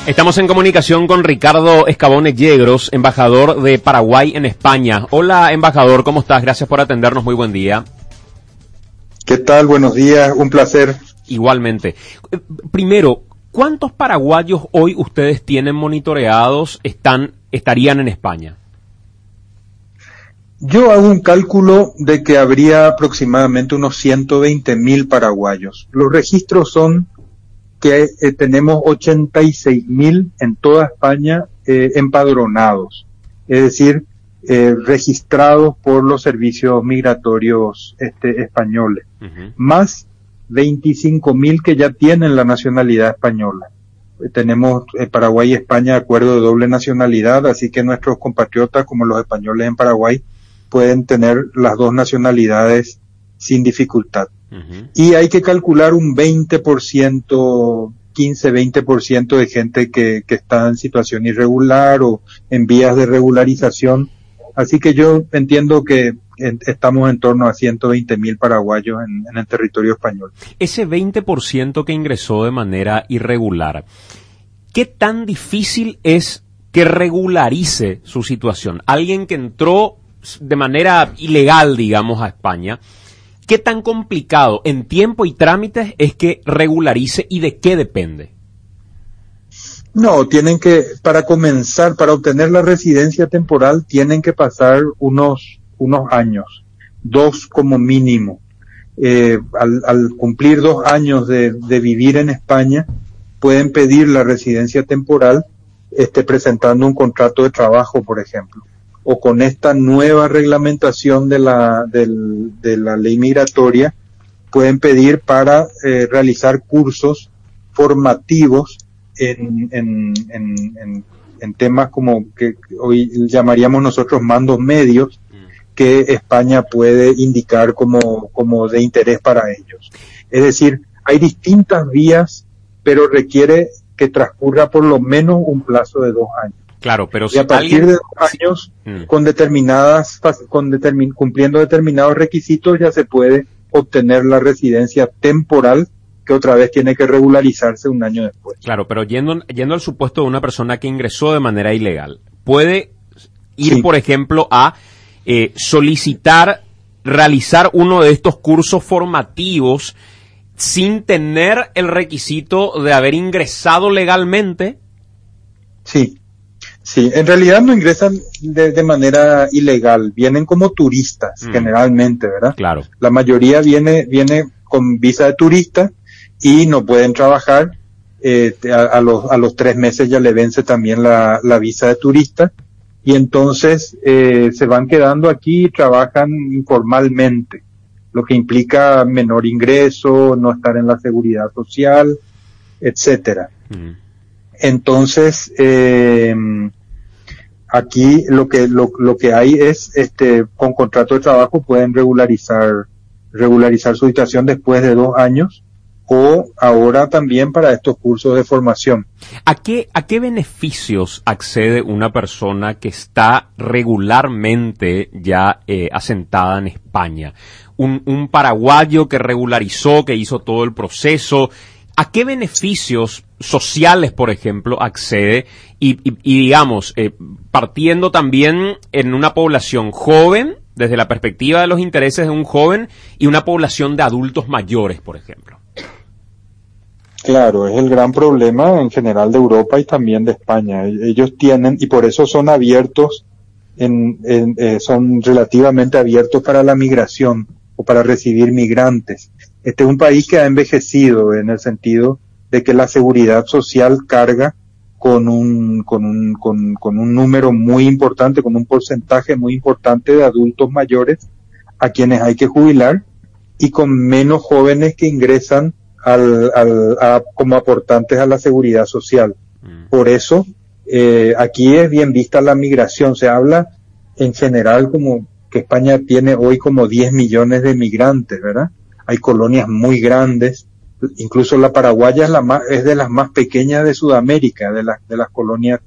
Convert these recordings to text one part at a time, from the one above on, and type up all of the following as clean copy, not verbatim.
Estamos en comunicación con Ricardo Escabone Yegros, embajador de Paraguay en España. Hola, embajador, ¿cómo estás? Gracias por atendernos, muy buen día. ¿Qué tal? Buenos días, un placer. Igualmente. Primero, ¿cuántos paraguayos hoy ustedes tienen monitoreados, estarían en España? Yo hago un cálculo de que habría aproximadamente unos 120.000 paraguayos. Los registros son que tenemos 86.000 en toda España empadronados, es decir, registrados por los servicios migratorios españoles, más 25.000 que ya tienen la nacionalidad española. Tenemos Paraguay y España acuerdo de doble nacionalidad, así que nuestros compatriotas, como los españoles en Paraguay, pueden tener las dos nacionalidades sin dificultad. Y hay que calcular un 20%, 15-20% de gente que está en situación irregular o en vías de regularización. Así que yo entiendo que estamos en torno a 120.000 paraguayos en el territorio español. Ese 20% que ingresó de manera irregular, ¿qué tan difícil es que regularice su situación? Alguien que entró de manera ilegal, digamos, a España, ¿qué tan complicado en tiempo y trámites es que regularice y de qué depende? No, tienen que, para comenzar, para obtener la residencia temporal, tienen que pasar unos años, 2 como mínimo. Al cumplir 2 años de vivir en España, pueden pedir la residencia temporal, presentando un contrato de trabajo, por ejemplo. O con esta nueva reglamentación de la ley migratoria, pueden pedir para realizar cursos formativos en temas como que hoy llamaríamos nosotros mandos medios, que España puede indicar como de interés para ellos. Es decir, hay distintas vías, pero requiere que transcurra por lo menos un plazo de 2 años. Claro, pero y a partir de 2 años, cumpliendo determinados requisitos, ya se puede obtener la residencia temporal, que otra vez tiene que regularizarse 1 año después. Claro, pero yendo al supuesto de una persona que ingresó de manera ilegal, puede ir, sí, por ejemplo, a realizar uno de estos cursos formativos sin tener el requisito de haber ingresado legalmente. Sí. Sí, en realidad no ingresan de manera ilegal, vienen como turistas generalmente, ¿verdad? Claro. La mayoría viene con visa de turista y no pueden trabajar, a los 3 meses ya le vence también la visa de turista, y entonces se van quedando aquí y trabajan informalmente, lo que implica menor ingreso, no estar en la seguridad social, etcétera. Entonces, aquí lo que hay es, con contrato de trabajo pueden regularizar su situación después de 2 años, o ahora también para estos cursos de formación. ¿A qué beneficios accede una persona que está regularmente ya asentada en España? Un paraguayo que regularizó, que hizo todo el proceso, ¿a qué beneficios sociales, por ejemplo, accede? Y digamos, partiendo también en una población joven, desde la perspectiva de los intereses de un joven, y una población de adultos mayores, por ejemplo. Claro, es el gran problema en general de Europa y también de España. Ellos tienen, y por eso son abiertos, son relativamente abiertos para la migración o para recibir migrantes. Este es un país que ha envejecido en el sentido de que la seguridad social carga con un número muy importante, con un porcentaje muy importante de adultos mayores a quienes hay que jubilar, y con menos jóvenes que ingresan como aportantes a la seguridad social. Por eso, aquí es bien vista la migración. Se habla en general como que España tiene hoy como 10 millones de migrantes, ¿verdad? Hay colonias muy grandes, incluso la paraguaya es de las más pequeñas de Sudamérica, de las colonias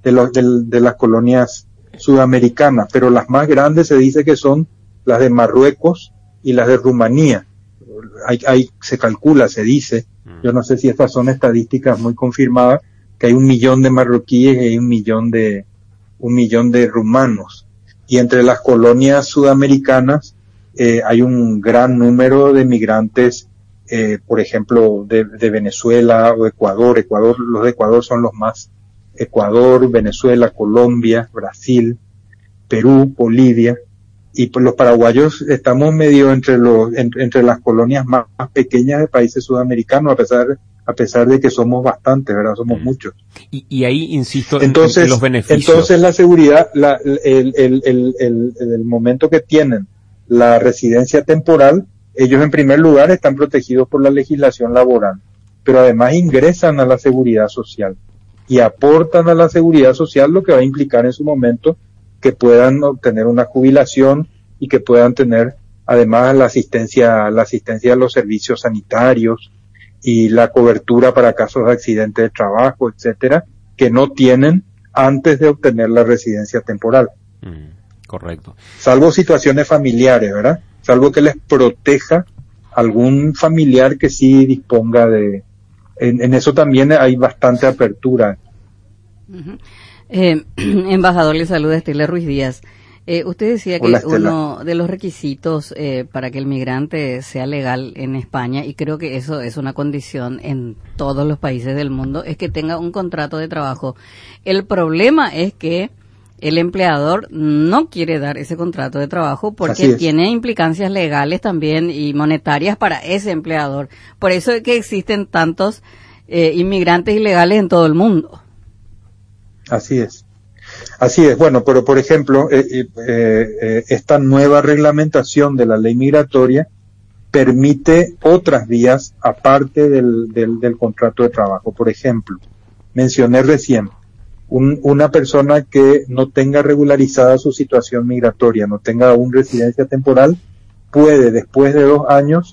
sudamericanas, pero las más grandes se dice que son las de Marruecos y las de Rumanía. Se calcula, se dice, yo no sé si estas son estadísticas muy confirmadas, que hay 1 millón de marroquíes y hay 1 millón de rumanos. Y entre las colonias sudamericanas hay un gran número de migrantes, por ejemplo, de Venezuela o Ecuador. Los de Ecuador son los más. Ecuador, Venezuela, Colombia, Brasil, Perú, Bolivia. Y pues los paraguayos estamos medio entre las colonias más pequeñas de países sudamericanos, a pesar de que somos bastantes, ¿verdad? Somos muchos. Y ahí insisto entonces, en los beneficios. Entonces la seguridad, el momento que tienen la residencia temporal, ellos en primer lugar están protegidos por la legislación laboral, pero además ingresan a la seguridad social y aportan a la seguridad social, lo que va a implicar en su momento que puedan obtener una jubilación y que puedan tener además la asistencia a los servicios sanitarios y la cobertura para casos de accidente de trabajo, etcétera, que no tienen antes de obtener la residencia temporal. Correcto. Salvo situaciones familiares, ¿verdad? Salvo que les proteja algún familiar que sí disponga de... En eso también hay bastante apertura. Uh-huh. Embajador, le saluda Estela Ruiz Díaz. Usted decía que uno de los requisitos para que el migrante sea legal en España, y creo que eso es una condición en todos los países del mundo, es que tenga un contrato de trabajo. El problema es que el empleador no quiere dar ese contrato de trabajo porque tiene implicancias legales también y monetarias para ese empleador. Por eso es que existen tantos inmigrantes ilegales en todo el mundo. Así es. Bueno, pero por ejemplo, esta nueva reglamentación de la ley migratoria permite otras vías aparte del contrato de trabajo. Por ejemplo, mencioné recién, una persona que no tenga regularizada su situación migratoria, no tenga aún residencia temporal, puede después de 2 años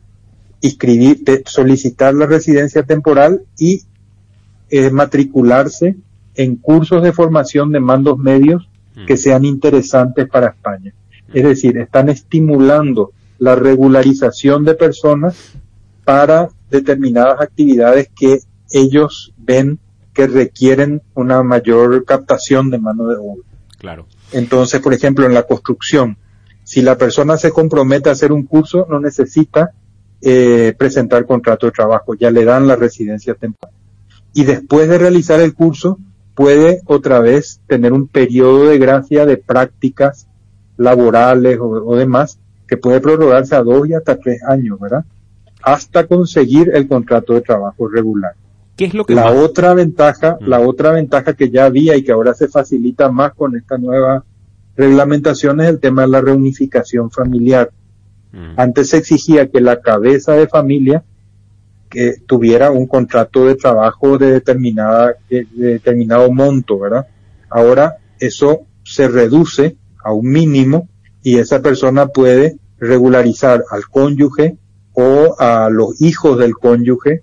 solicitar la residencia temporal y matricularse en cursos de formación de mandos medios que sean interesantes para España. Es decir, están estimulando la regularización de personas para determinadas actividades que ellos ven que requieren una mayor captación de mano de obra. Claro. Entonces, por ejemplo, en la construcción, si la persona se compromete a hacer un curso, no necesita presentar contrato de trabajo, ya le dan la residencia temporal. Y después de realizar el curso, puede otra vez tener un periodo de gracia de prácticas laborales o demás, que puede prorrogarse a 2 y hasta 3 años, ¿verdad? Hasta conseguir el contrato de trabajo regular. ¿Qué es lo que la otra ventaja que ya había y que ahora se facilita más con esta nueva reglamentación es el tema de la reunificación familiar. Antes se exigía que la cabeza de familia que tuviera un contrato de trabajo de determinado monto, ¿verdad? Ahora eso se reduce a un mínimo y esa persona puede regularizar al cónyuge o a los hijos del cónyuge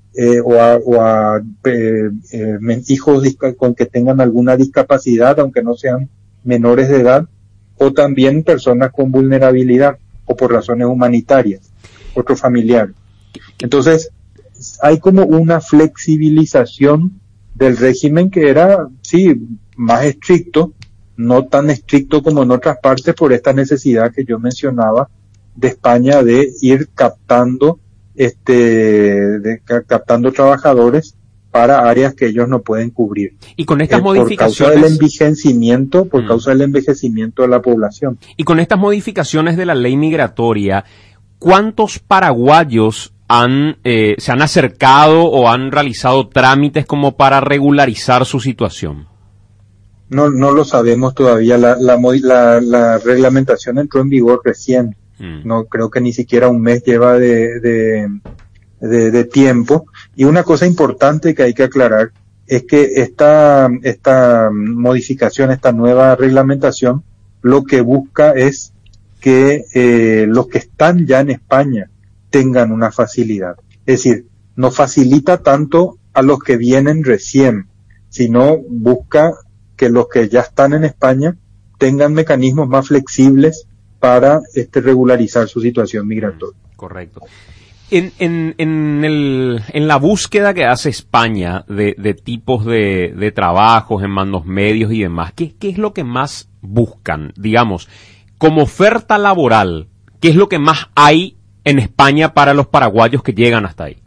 o a hijos con que tengan alguna discapacidad, aunque no sean menores de edad, o también personas con vulnerabilidad o por razones humanitarias, otro familiar. Entonces, hay como una flexibilización del régimen que era, sí, más estricto, no tan estricto como en otras partes por esta necesidad que yo mencionaba de España de ir captando trabajadores para áreas que ellos no pueden cubrir. Y con estas modificaciones, por causa del envejecimiento de la población. Y con estas modificaciones de la ley migratoria, ¿cuántos paraguayos se han acercado o han realizado trámites como para regularizar su situación? No lo sabemos todavía. La reglamentación entró en vigor recién. No creo que ni siquiera un mes lleva de tiempo. Y una cosa importante que hay que aclarar es que esta modificación, esta nueva reglamentación, lo que busca es que los que están ya en España tengan una facilidad. Es decir, no facilita tanto a los que vienen recién, sino busca que los que ya están en España tengan mecanismos más flexibles para regularizar su situación migratoria. Correcto. En la búsqueda que hace España de tipos de trabajos en mandos medios y demás, ¿qué es lo que más buscan? Digamos, como oferta laboral, ¿qué es lo que más hay en España para los paraguayos que llegan hasta ahí?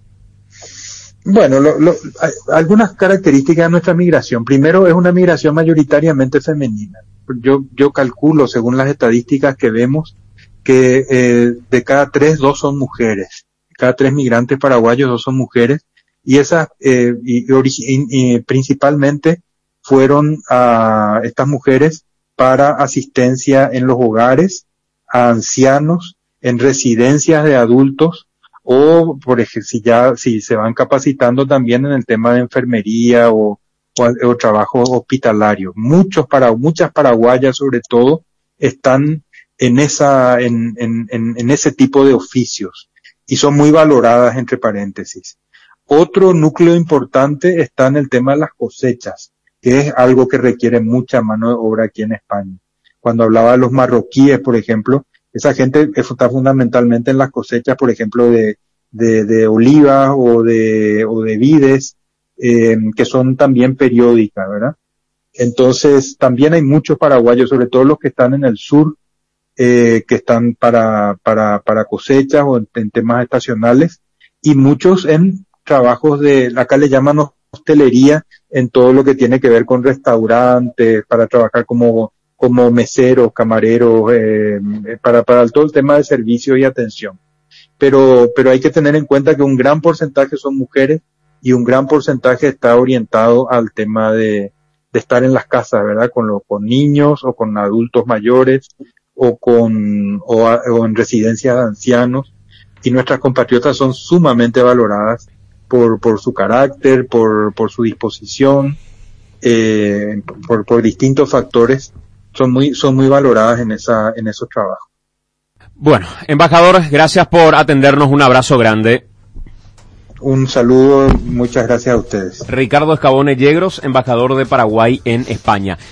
Bueno, algunas características de nuestra migración. Primero, es una migración mayoritariamente femenina. Yo calculo, según las estadísticas que vemos, que de cada 3, 2 son mujeres. Cada 3 migrantes paraguayos, 2 son mujeres. Y esas, principalmente, fueron a estas mujeres para asistencia en los hogares, a ancianos, en residencias de adultos, o por ejemplo, si se van capacitando también en el tema de enfermería o trabajo hospitalario. Muchas paraguayas, sobre todo, están en ese tipo de oficios y son muy valoradas, entre paréntesis. Otro núcleo importante está en el tema de las cosechas, que es algo que requiere mucha mano de obra aquí en España. Cuando hablaba de los marroquíes, por ejemplo, esa gente está fundamentalmente en las cosechas, por ejemplo, de olivas o de vides, que son también periódicas, ¿verdad? Entonces, también hay muchos paraguayos, sobre todo los que están en el sur, que están para cosechas o en temas estacionales, y muchos en trabajos acá le llaman hostelería, en todo lo que tiene que ver con restaurantes, para trabajar como meseros, camareros, para todo el tema de servicio y atención. Pero hay que tener en cuenta que un gran porcentaje son mujeres y un gran porcentaje está orientado al tema de estar en las casas, ¿verdad? Con niños o con adultos mayores o en residencias de ancianos. Y nuestras compatriotas son sumamente valoradas por su carácter, por su disposición, por distintos factores. Son muy valoradas en esos trabajos. Bueno, embajador, gracias por atendernos, un abrazo grande. Un saludo, muchas gracias a ustedes. Ricardo Escabone Yegros, embajador de Paraguay en España.